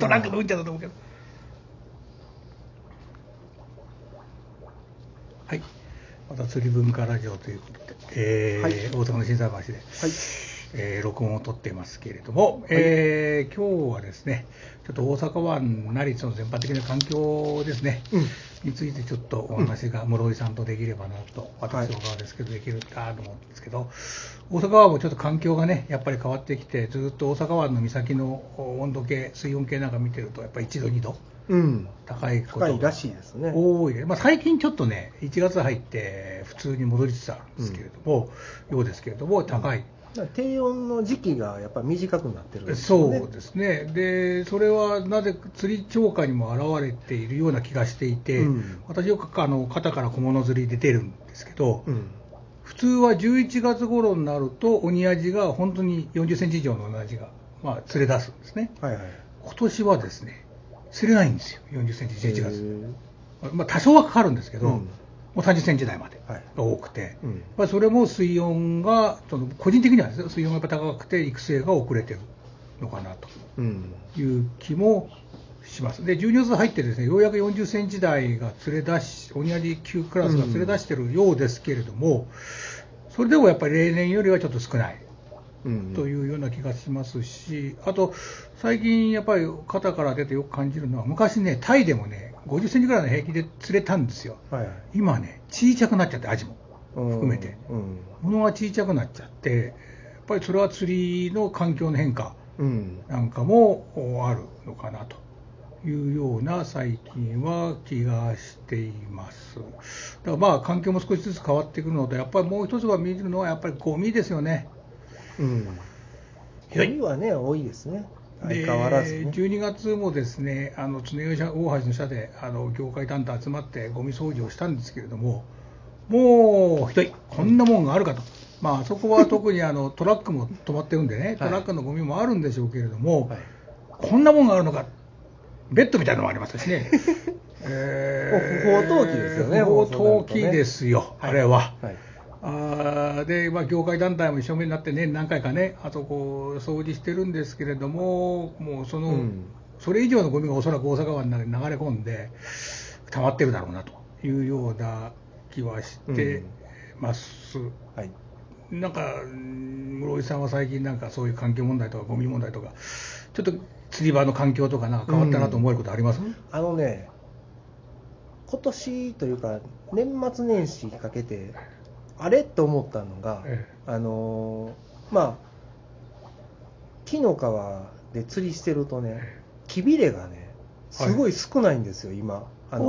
トラックのうんちゃんだと思うけど。はい。また釣り文化ラジオということで、 はい大阪の心斎橋で、 はい録音を撮っていますけれども、今日はですね、ちょっと大阪湾なりその全般的な環境ですね、についてちょっとお話が室井さんとできればなと、私の側ですけど、できるかと思うんですけど、大阪湾もちょっと環境がね、やっぱり変わってきて、ずっと大阪湾の岬の温度計、水温計なんか見てると、やっぱり1度、2度。高いことがらしいですね。 多い、最近ちょっとね、1月入って普通に戻りつつあるんですけれども、ようですけれども、高い。 低温の時期がやっぱり短くなってるんですそよね。 うですね。で、それはなぜ釣り超過にも現れているような気がしていて、私よく肩から小物釣りで出るんですけど、普通は11月頃になると、鬼アジが本当に40センチ以上のアジが、釣れ出すんですね。今年はですね、釣れないんですよ、40センチ、11月。多少はかかるんですけど、もう30センチ台までが多くて、それも水温が、個人的にはですね、水温がやっぱ高くて、育成が遅れてるのかなという気もします。で、12月入ってですね、ようやく40センチ台が釣れ出し、鬼アジ級クラスが釣れ出してるようですけれども、それでもやっぱり例年よりはちょっと少ない。というような気がしますし、あと最近やっぱり肩から出てよく感じるのは、昔ね、タイでもね、50センチぐらいの平気で釣れたんですよ。今ね、小さくなっちゃって、アジも含めて、物が小さくなっちゃって、やっぱりそれは釣りの環境の変化なんかもあるのかなというような最近は気がしています。だから環境も少しずつ変わってくるので、やっぱりもう一つは見るのはやっぱりゴミですよね。 ゴミはね、多いですね、相変わらずね。 12月もですね、常大橋の下で業界団体集まってゴミ掃除をしたんですけれども、もうひどい、こんなもんがあるかと。あそこは特にトラックも止まってるんでね、トラックのゴミもあるんでしょうけれども、こんなもんがあるのか、ベッドみたいなのもありますしね。 不法投棄ですよね。 不法投棄ですよ、あれは。で、業界団体も一生懸命になって年何回かね、あそこ掃除してるんですけれども、もうそれ以上のゴミがおそらく大阪湾の中に流れ込んで溜まってるだろうなというような気はしてます。なんか室井さんは最近なんかそういう環境問題とかゴミ問題とか、ちょっと釣り場の環境とかなんか変わったなと思えることあります？ 今年というか年末年始かけてあれと思ったのが、紀の川で釣りしてるとね、木びれがねすごい少ないんですよ、今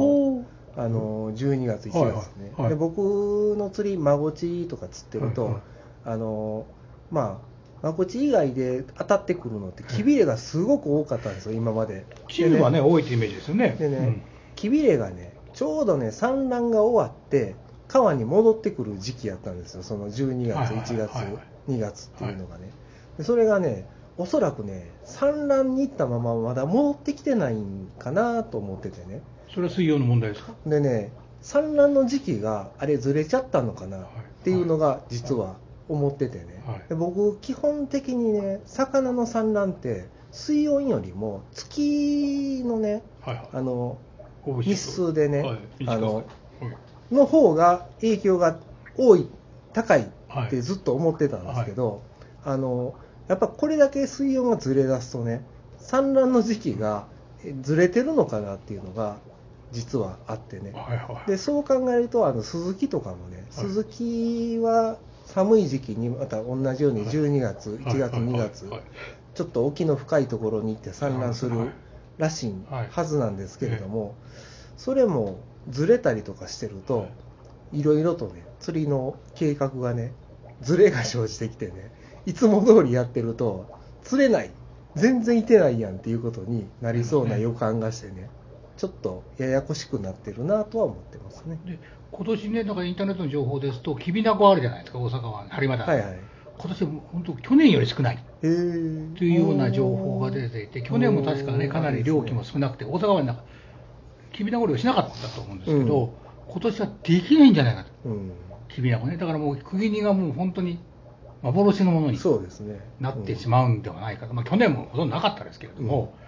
12月1月ね。で、僕の釣りマゴチとか釣ってると、マゴチ以外で当たってくるのって木びれがすごく多かったんですよ、今まで。 木はね、多いってイメージですよね。 でね、木びれがねちょうどね産卵が終わって川に戻ってくる時期やったんですよ、その12月、1月、2月っていうのがね。でそれがね、おそらくね産卵に行ったまままだ戻ってきてないんかなと思っててね。 それは水温の問題ですか？ でね、産卵の時期があれずれちゃったのかなっていうのが実は思っててね。で僕基本的にね、魚の産卵って水温よりも月のね、日数でね、の方が影響が高いってずっと思ってたんですけど、やっぱこれだけ水温がずれ出すとね、産卵の時期がずれてるのかなっていうのが実はあってね。でそう考えるとスズキとかもね、スズキは寒い時期にまた同じように12月、1月、2月ちょっと沖の深いところに行って産卵するらしいはずなんですけれども、それもずれたりとかしてると、いろいろとね釣りの計画がねずれが生じてきてね、いつも通りやってると釣れない、全然いてないやんっていうことになりそうな予感がしてね、ちょっとややこしくなってるなとは思ってますね。 で今年ね、なんかインターネットの情報ですと、きびなごあるじゃないですか、大阪湾、播磨台。今年本当去年より少ないというような情報が出ていて、去年も確かね、かなり漁期も少なくて、大阪湾の中、きびなご漁しなかったと思うんですけど、今年はできないんじゃないかと、きびなごね。だからもう、釘煮がもう本当に幻のものになってしまうんではないかと。去年もほとんどなかったですけれども、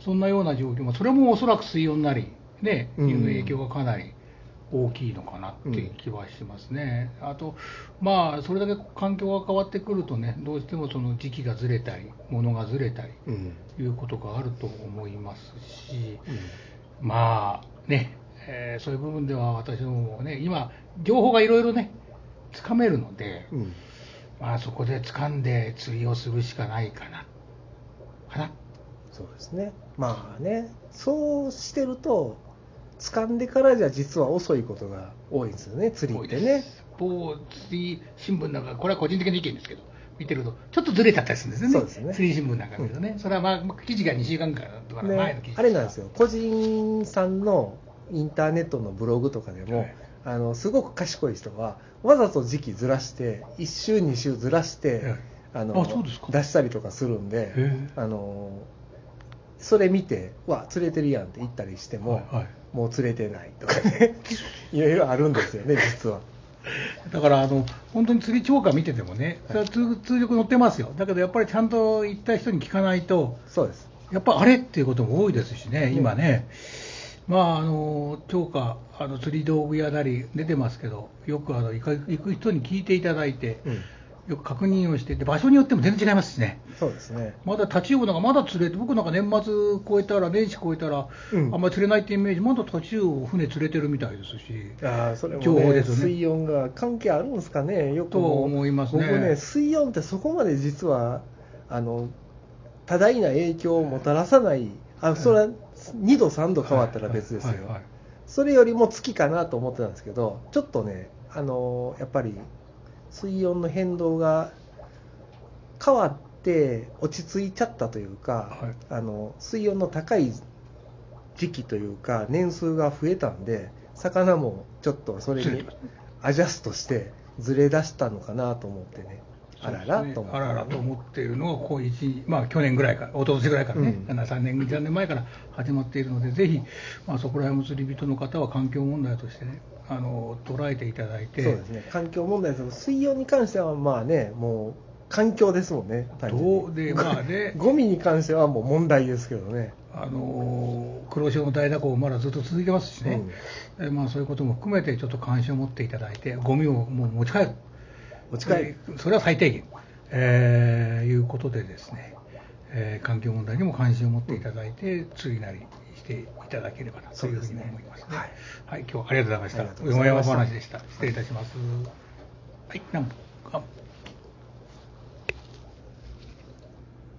そんなような状況、それもおそらく水温なり、ね、いう影響がかなり大きいのかなっていう気はしますね。あと、それだけ環境が変わってくるとね、どうしてもその時期がずれたり、物がずれたり、いうことがあると思いますし、そういう部分では私どももね、今、情報がいろいろね、つかめるので、そこで掴んで釣りをするしかないかな。 そうですね。そうしてると、掴んでからじゃ実は遅いことが多いんですよね、釣りってね。 某釣り新聞なんか、これは個人的な意見ですけど、見てると、ちょっとずれちゃったりするんですよね。 そうですね。 釣り新聞なんか見るとね。それは記事が2週間からとか前の記事、 あれなんですよ。個人さんのインターネットのブログとかでも、すごく賢い人は、わざと時期ずらして、1週2週ずらして、出したりとかするんで、それ見て、釣れてるやんって言ったりしても、もう釣れてないとかね、いろいろあるんですよね、実は。 だから本当に釣り超過見ててもね、それは通常載ってますよ。だけどやっぱりちゃんと行った人に聞かないと、 そうです。 やっぱあれっていうことも多いですしね、今ね。超過釣り道具屋なり出てますけど、よく行く人に聞いていただいて、よく確認をして、で場所によっても全然違いますしね。 そうですね。 まだタチウオなんかまだ釣れて、僕なんか年末超えたら、年始超えたら、あんまり釣れないってイメージ、まだタチウオ船釣れてるみたいですし、 それもね、水温が関係あるんですかね、よくと思いますね。 僕ね、水温ってそこまで実は多大な影響をもたらさない、それは2度3度変わったら別ですよ。それよりも月かなと思ってたんですけど、ちょっとね、やっぱり水温の変動が変わって落ち着いちゃったというか、水温の高い時期というか年数が増えたんで、魚もちょっとそれにアジャストしてずれ出したのかなと思ってね、あららと思っているのがこう去年ぐらいから、一昨年ぐらいからね、3年前から始まっているので、ぜひ、そこら辺も釣り人の方は環境問題としてね、捉えていただいて。 そうですね、環境問題です。水温に関してはもう環境ですもんね。ゴミに関してはもう問題ですけどね。 黒潮の大蛇行まだずっと続いてますしね、そういうことも含めてちょっと関心を持っていただいて、ゴミをもう持ち帰る、それは最低限、いうことでですね、環境問題にも関心を持っていただいて、釣りなりしていただければなというふうに思いますね。今日はありがとうございました。よもやま話でした。失礼いたします。